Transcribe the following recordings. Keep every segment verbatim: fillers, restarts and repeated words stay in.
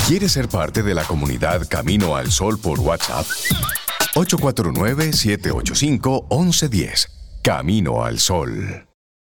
¿Quieres ser parte de la comunidad Camino al Sol por WhatsApp? ocho cuatro nueve, siete ocho cinco, once diez. Camino al Sol.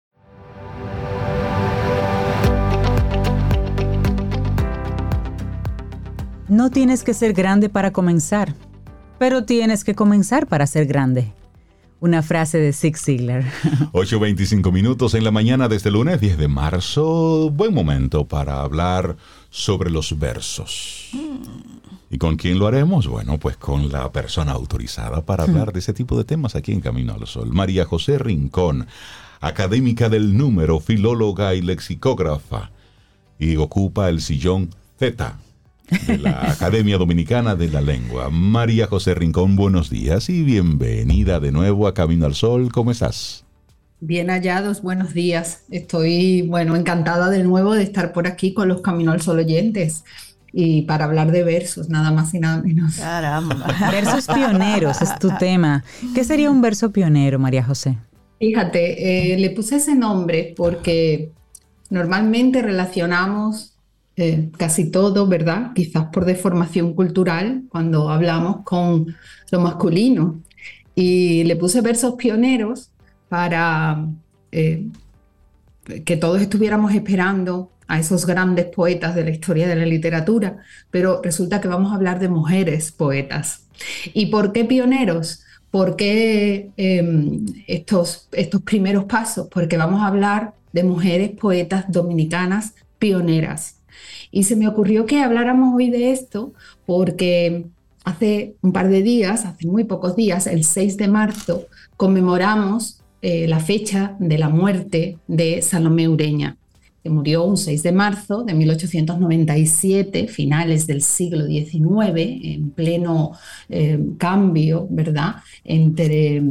No tienes que ser grande para comenzar, pero tienes que comenzar para ser grande. Una frase de Zig Ziglar. ocho veinticinco minutos en la mañana de este lunes diez de marzo. Buen momento para hablar sobre los versos. ¿Y con quién lo haremos? Bueno, pues con la persona autorizada para hablar de ese tipo de temas aquí en Camino al Sol. María José Rincón, académica del número, filóloga y lexicógrafa, y ocupa el sillón Z de la Academia Dominicana de la Lengua. María José Rincón, buenos días y bienvenida de nuevo a Camino al Sol. ¿Cómo estás? Bien hallados, buenos días. Estoy, bueno, encantada de nuevo de estar por aquí con los Camino al Sol oyentes y para hablar de versos, nada más y nada menos. Caramba. Versos pioneros es tu tema. ¿Qué sería un verso pionero, María José? Fíjate, eh, le puse ese nombre porque normalmente relacionamos Eh, casi todo, ¿verdad? Quizás por deformación cultural, cuando hablamos con lo masculino. Y le puse versos pioneros para eh, que todos estuviéramos esperando a esos grandes poetas de la historia de la literatura, pero resulta que vamos a hablar de mujeres poetas. ¿Y por qué pioneros? ¿Por qué eh, estos, estos primeros pasos? Porque vamos a hablar de mujeres poetas dominicanas pioneras. Y se me ocurrió que habláramos hoy de esto porque hace un par de días, hace muy pocos días, el seis de marzo, conmemoramos eh, la fecha de la muerte de Salomé Ureña, que murió un seis de marzo de mil ochocientos noventa y siete, finales del siglo diecinueve, en pleno eh, cambio, ¿verdad?, entre...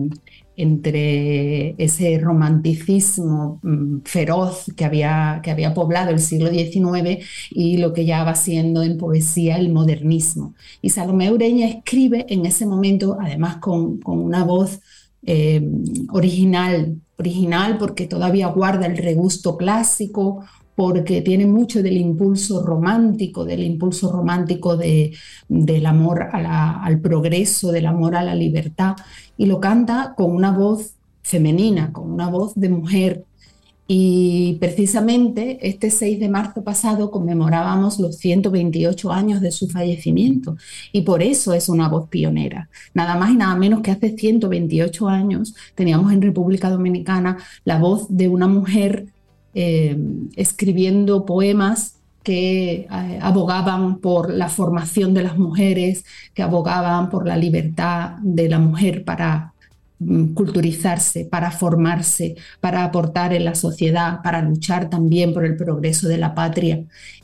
entre ese romanticismo mm, feroz que había, que había poblado el siglo diecinueve y lo que ya va siendo en poesía el modernismo. Y Salomé Ureña escribe en ese momento, además con, con una voz eh, original, original porque todavía guarda el regusto clásico, porque tiene mucho del impulso romántico, del impulso romántico de, del amor a la, al progreso, del amor a la libertad, y lo canta con una voz femenina, con una voz de mujer. Y precisamente este seis de marzo pasado conmemorábamos los ciento veintiocho años de su fallecimiento, y por eso es una voz pionera. Nada más y nada menos que hace ciento veintiocho años teníamos en República Dominicana la voz de una mujer Eh, escribiendo poemas que eh, abogaban por la formación de las mujeres, que abogaban por la libertad de la mujer para mm, culturizarse, para formarse, para aportar en la sociedad, para luchar también por el progreso de la patria.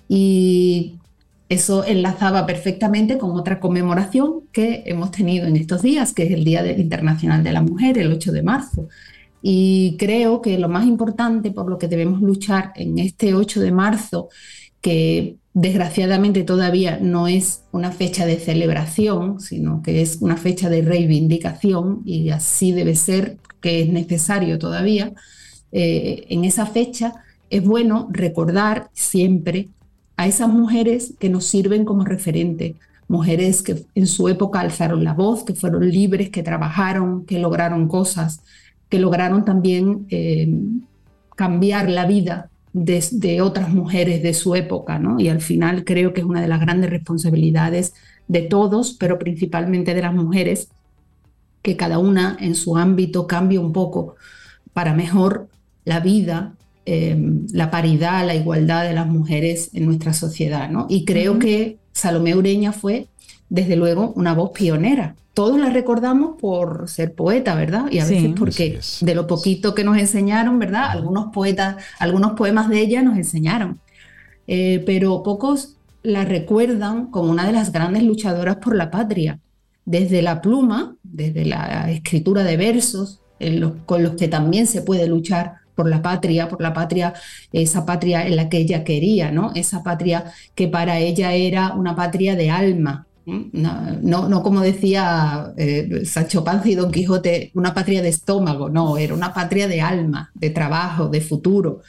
Y eso enlazaba perfectamente con otra conmemoración que hemos tenido en estos días, que es el Día Internacional de la Mujer, el ocho de marzo. Y creo que lo más importante por lo que debemos luchar en este ocho de marzo, que desgraciadamente todavía no es una fecha de celebración, sino que es una fecha de reivindicación, y así debe ser, que es necesario todavía, eh, en esa fecha es bueno recordar siempre a esas mujeres que nos sirven como referente, mujeres que en su época alzaron la voz, que fueron libres, que trabajaron, que lograron cosas, que lograron también eh, cambiar la vida de, de otras mujeres de su época, ¿no? Y al final creo que es una de las grandes responsabilidades de todos, pero principalmente de las mujeres, que cada una en su ámbito cambie un poco para mejor la vida, eh, la paridad, la igualdad de las mujeres en nuestra sociedad, ¿no? Y creo uh-huh. que Salomé Ureña fue, desde luego, una voz pionera. Todos la recordamos por ser poeta, ¿verdad? Y a veces sí, porque de lo poquito que nos enseñaron, ¿verdad? Algunos poetas, algunos poemas de ella nos enseñaron. Eh, pero pocos la recuerdan como una de las grandes luchadoras por la patria. Desde la pluma, desde la escritura de versos, en los, con los que también se puede luchar por la patria, por la patria, esa patria en la que ella quería, ¿no? Esa patria que para ella era una patria de alma. No, no, no como decía eh, Sancho Panza y Don Quijote, una patria de estómago, no, era una patria de alma, de trabajo, de futuro.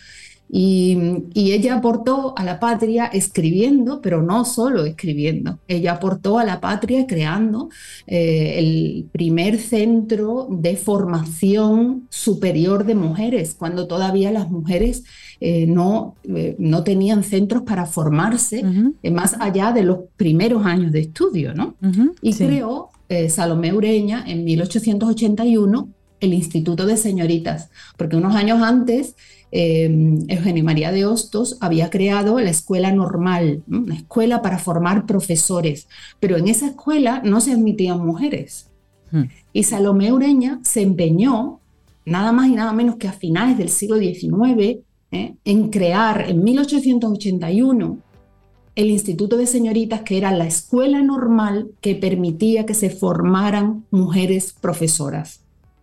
Y, y ella aportó a la patria escribiendo, pero no solo escribiendo. Ella aportó a la patria creando eh, el primer centro de formación superior de mujeres, cuando todavía las mujeres eh, no, eh, no tenían centros para formarse uh-huh. eh, más allá de los primeros años de estudio, ¿no? Uh-huh. Y sí. creó eh, Salomé Ureña en mil ochocientos ochenta y uno el Instituto de Señoritas, porque unos años antes Eh, Eugenio María de Hostos había creado la Escuela Normal, ¿no? Una escuela para formar profesores, pero en esa escuela no se admitían mujeres. Hmm. Y Salomé Ureña se empeñó, nada más y nada menos que a finales del siglo diecinueve, ¿eh? en crear en mil ochocientos ochenta y uno el Instituto de Señoritas, que era la escuela normal que permitía que se formaran mujeres profesoras.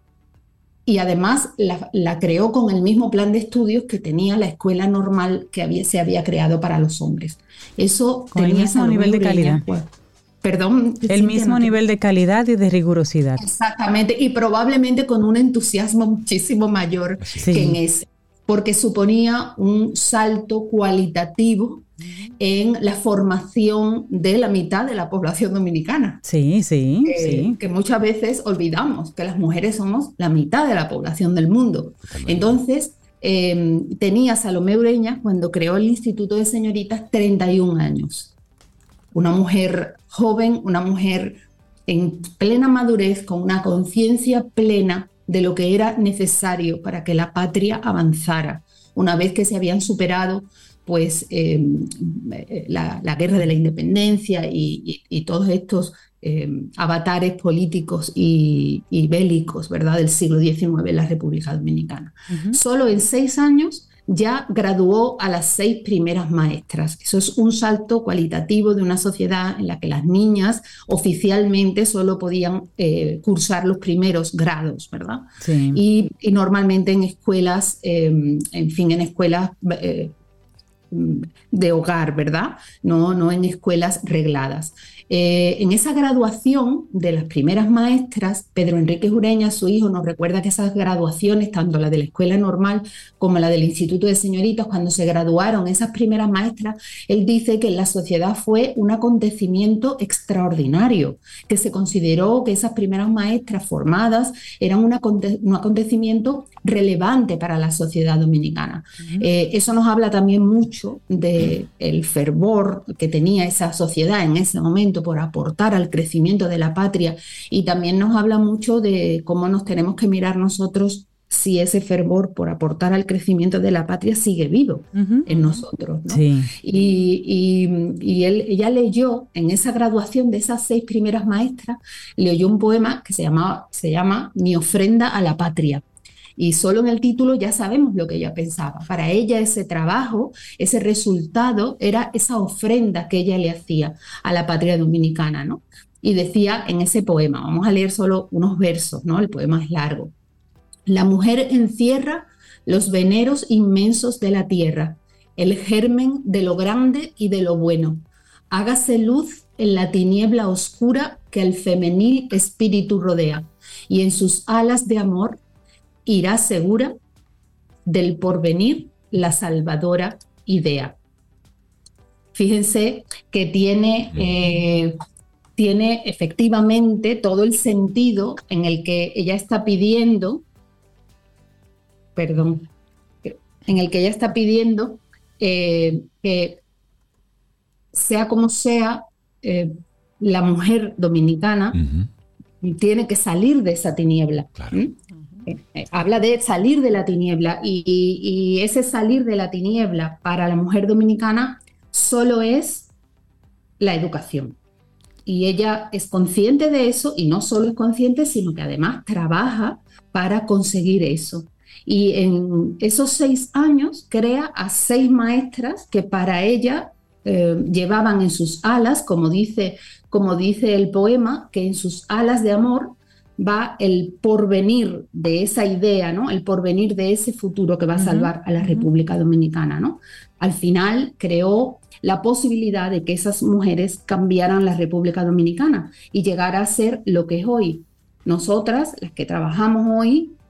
Y además la, la creó con el mismo plan de estudios que tenía la escuela normal que había, se había creado para los hombres. Eso con tenía el mismo nivel de calidad. Pues, perdón. El mismo nivel de calidad y de rigurosidad. Exactamente, y probablemente con un entusiasmo muchísimo mayor sí. que en ese, porque suponía un salto cualitativo en la formación de la mitad de la población dominicana. Sí, sí, eh, sí. Que muchas veces olvidamos que las mujeres somos la mitad de la población del mundo. Totalmente. Entonces, eh, tenía Salomé Ureña, cuando creó el Instituto de Señoritas, treinta y un años. Una mujer joven, una mujer en plena madurez, con una conciencia plena de lo que era necesario para que la patria avanzara. Una vez que se habían superado pues eh, la, la guerra de la independencia y, y, y todos estos eh, avatares políticos y, y bélicos, ¿verdad?, del siglo diecinueve en la República Dominicana. Uh-huh. Solo en seis años ya graduó a las seis primeras maestras. Eso es un salto cualitativo de una sociedad en la que las niñas oficialmente solo podían eh, cursar los primeros grados, ¿verdad? Sí. Y, y normalmente en escuelas, eh, en fin, en escuelas eh, de hogar, ¿verdad? No, no en escuelas regladas. Eh, en esa graduación de las primeras maestras, Pedro Enríquez Ureña, su hijo, nos recuerda que esas graduaciones, tanto la de la escuela normal como la del Instituto de Señoritas, cuando se graduaron esas primeras maestras, él dice que en la sociedad fue un acontecimiento extraordinario, que se consideró que esas primeras maestras formadas eran un, aconte- un acontecimiento relevante para la sociedad dominicana. Uh-huh. Eh, eso nos habla también mucho del fervor que tenía esa sociedad en ese momento por aportar al crecimiento de la patria, y también nos habla mucho de cómo nos tenemos que mirar nosotros si ese fervor por aportar al crecimiento de la patria sigue vivo uh-huh. en nosotros, ¿no? Sí. Y, y, y él, ella leyó en esa graduación de esas seis primeras maestras, leyó un poema que se, llamaba, se llama Mi ofrenda a la patria. Y solo en el título ya sabemos lo que ella pensaba. Para ella ese trabajo, ese resultado, era esa ofrenda que ella le hacía a la patria dominicana, ¿no? Y decía en ese poema, vamos a leer solo unos versos, ¿no? El poema es largo. La mujer encierra los veneros inmensos de la tierra, el germen de lo grande y de lo bueno. Hágase luz en la tiniebla oscura que el femenil espíritu rodea, y en sus alas de amor irá segura del porvenir la salvadora idea. Fíjense que tiene, eh, tiene efectivamente todo el sentido en el que ella está pidiendo, perdón, en el que ella está pidiendo eh, que sea como sea, eh, la mujer dominicana uh-huh. tiene que salir de esa tiniebla. Claro. ¿Mm? Eh, habla de salir de la tiniebla y, y, y ese salir de la tiniebla para la mujer dominicana solo es la educación. Y ella es consciente de eso, y no solo es consciente, sino que además trabaja para conseguir eso. Y en esos seis años crea a seis maestras que para ella eh, llevaban en sus alas, como dice, como dice el poema, que en sus alas de amor va el porvenir de esa idea, ¿no? El porvenir de ese futuro que va a salvar uh-huh. a la República Dominicana, ¿no? Al final creó la posibilidad de que esas mujeres cambiaran la República Dominicana y llegara a ser lo que es hoy. Nosotras, las que trabajamos hoy,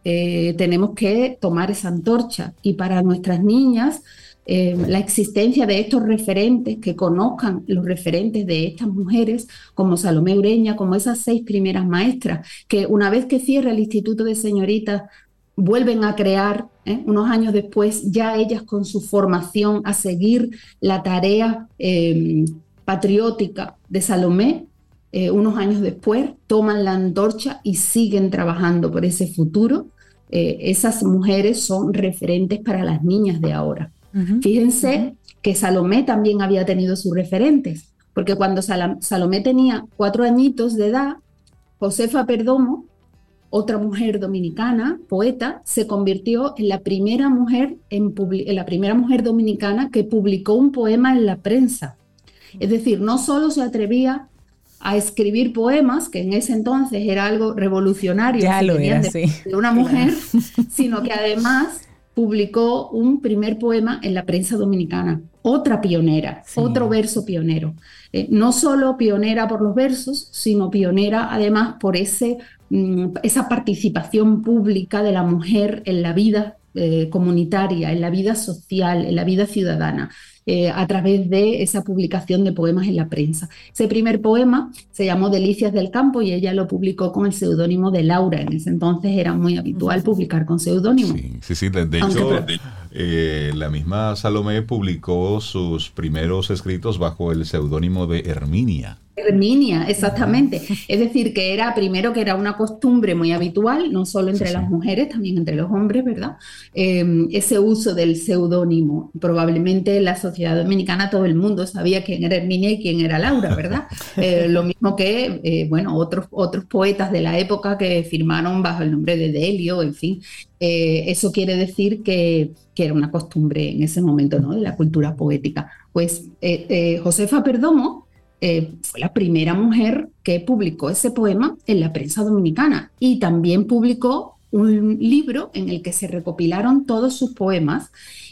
eh, tenemos que tomar esa antorcha. Y para nuestras niñas, eh, la existencia de estos referentes, que conozcan los referentes de estas mujeres, como Salomé Ureña, como esas seis primeras maestras, que una vez que cierra el Instituto de Señoritas, vuelven a crear, ¿eh? unos años después, ya ellas con su formación, a seguir la tarea eh, patriótica de Salomé. Eh, unos años después toman la antorcha y siguen trabajando por ese futuro. Eh, esas mujeres son referentes para las niñas de ahora. Uh-huh. Fíjense uh-huh. que Salomé también había tenido sus referentes, porque cuando Sal- Salomé tenía cuatro añitos de edad, Josefa Perdomo, otra mujer dominicana, poeta, se convirtió en la primera mujer, en, publi- en la primera mujer dominicana que publicó un poema en la prensa. Es decir, no solo se atrevía a escribir poemas, que en ese entonces era algo revolucionario, ya lo era, de, sí. de una mujer, claro. sino que además publicó un primer poema en la prensa dominicana. Otra pionera, sí. otro verso pionero. Eh, no solo pionera por los versos, sino pionera además por ese, mm, esa participación pública de la mujer en la vida eh, comunitaria, en la vida social, en la vida ciudadana. Eh, a través de esa publicación de poemas en la prensa. Ese primer poema se llamó Delicias del Campo y ella lo publicó con el seudónimo de Laura. En ese entonces era muy habitual publicar con seudónimo. Sí, sí, sí. De, de hecho, de, eh, la misma Salomé publicó sus primeros escritos bajo el seudónimo de Herminia. Herminia, exactamente. Es decir, que era primero que era una costumbre muy habitual, no solo entre sí, las sí. mujeres, también entre los hombres, ¿verdad? Eh, ese uso del seudónimo. Probablemente en la sociedad dominicana todo el mundo sabía quién era Herminia y quién era Laura, ¿verdad? Eh, lo mismo que, eh, bueno, otros, otros poetas de la época que firmaron bajo el nombre de Delio, en fin. Eh, eso quiere decir que, que era una costumbre en ese momento, ¿no? De la cultura poética. Pues eh, eh, Josefa Perdomo Eh, fue la primera mujer que publicó ese poema en la prensa dominicana y también publicó un libro en el que se recopilaron todos sus poemas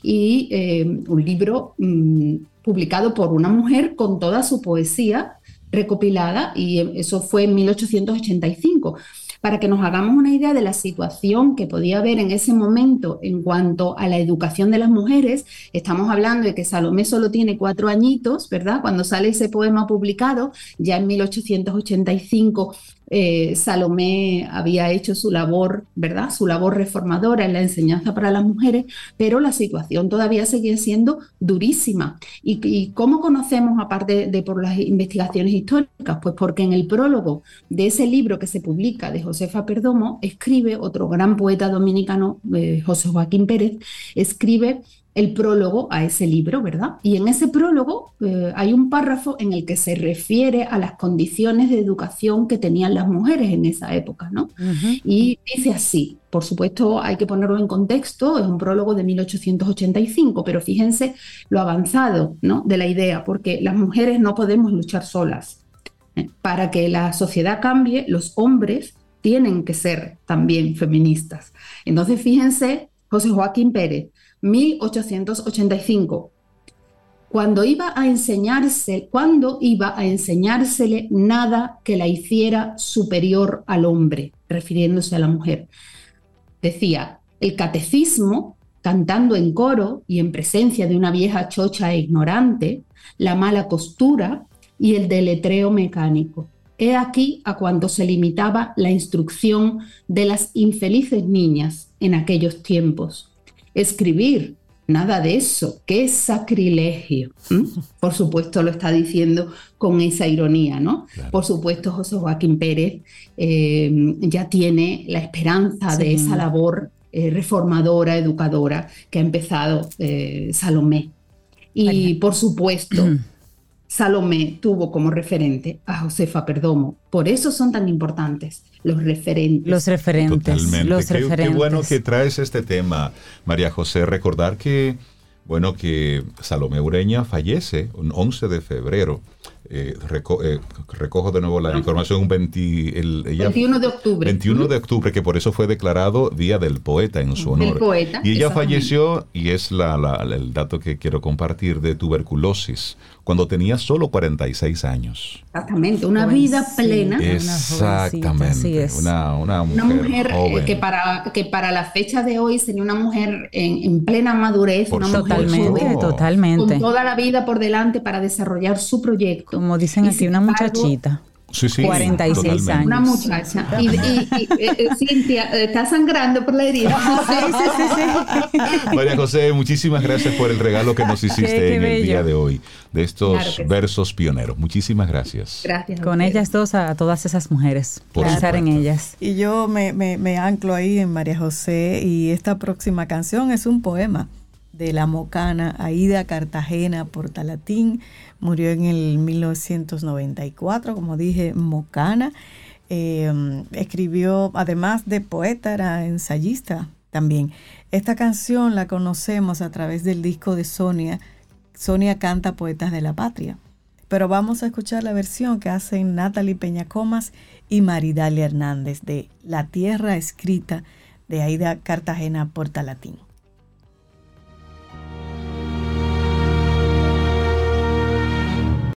y eh, un libro mmm, publicado por una mujer con toda su poesía recopilada, y eso fue en mil ochocientos ochenta y cinco. Para que nos hagamos una idea de la situación que podía haber en ese momento en cuanto a la educación de las mujeres, estamos hablando de que Salomé solo tiene cuatro añitos, ¿verdad? Cuando sale ese poema publicado, ya en mil ochocientos ochenta y cinco eh, Salomé había hecho su labor, ¿verdad? Su labor reformadora en la enseñanza para las mujeres, pero la situación todavía seguía siendo durísima. ¿Y, y cómo conocemos, aparte de por las investigaciones históricas? Pues porque en el prólogo de ese libro que se publica de Josefa Perdomo, escribe otro gran poeta dominicano, eh, José Joaquín Pérez, escribe el prólogo a ese libro, ¿verdad? Y en ese prólogo eh, hay un párrafo en el que se refiere a las condiciones de educación que tenían las mujeres en esa época, ¿no? Uh-huh. Y dice así, por supuesto hay que ponerlo en contexto, es un prólogo de mil ochocientos ochenta y cinco, pero fíjense lo avanzado, ¿no? de la idea, porque las mujeres no podemos luchar solas. ¿eh? Para que la sociedad cambie, los hombres tienen que ser también feministas. Entonces, fíjense, José Joaquín Pérez, mil ochocientos ochenta y cinco, cuando iba a enseñarse, cuando iba a enseñársele nada que la hiciera superior al hombre, refiriéndose a la mujer. Decía, el catecismo, cantando en coro y en presencia de una vieja chocha e ignorante, la mala costura y el deletreo mecánico. He aquí a cuanto se limitaba la instrucción de las infelices niñas en aquellos tiempos. Escribir, nada de eso, qué sacrilegio. ¿Mm? Por supuesto lo está diciendo con esa ironía, ¿no? Claro. Por supuesto José Joaquín Pérez eh, ya tiene la esperanza sí. de esa labor eh, reformadora, educadora que ha empezado eh, Salomé. Y vale. por supuesto Salomé tuvo como referente a Josefa Perdomo. Por eso son tan importantes los referentes. Los referentes. Totalmente. Los qué, referentes. Qué bueno que traes este tema, María José. Recordar que, bueno, que Salomé Ureña fallece un once de febrero eh, reco eh, recojo de nuevo la información, un veinte, el, ella, veintiuno de octubre. veintiuno de octubre, que por eso fue declarado Día del Poeta en su honor. Del poeta. Y ella falleció, y es la, la, el dato que quiero compartir, de tuberculosis, cuando tenía solo cuarenta y seis años. Exactamente, una Pues vida sí. plena. Exactamente. Una, una mujer, una mujer joven. eh, que, para, que para la fecha de hoy sería una mujer en, en plena madurez, Por una mujer Totalmente, joven, totalmente. con toda la vida por delante para desarrollar su proyecto. Como dicen Y aquí, sin una embargo, muchachita. Sí, sí, cuarenta y seis totalmente. años. Una muchacha. Y, y, y eh, eh, Cintia, eh, está sangrando por la herida. Sí, sí, sí, sí. María José, muchísimas gracias por el regalo que nos hiciste Qué- qué en el bello. día de hoy, de estos Claro que sí. versos pioneros. Muchísimas gracias. Gracias. a Con ustedes. ellas dos, a todas esas mujeres. Por Pensar en supuesto. ellas. Y yo me, me, me anclo ahí en María José, y esta próxima canción es un poema de la mocana Aída Cartagena Portalatín. Murió en el mil novecientos noventa y cuatro, como dije, mocana. Eh, escribió, además de poeta, era ensayista también. Esta canción la conocemos a través del disco de Sonia. Sonia canta Poetas de la Patria. Pero vamos a escuchar la versión que hacen Natalie Peñacomas y Maridalia Hernández de La Tierra Escrita de Aída Cartagena Portalatín.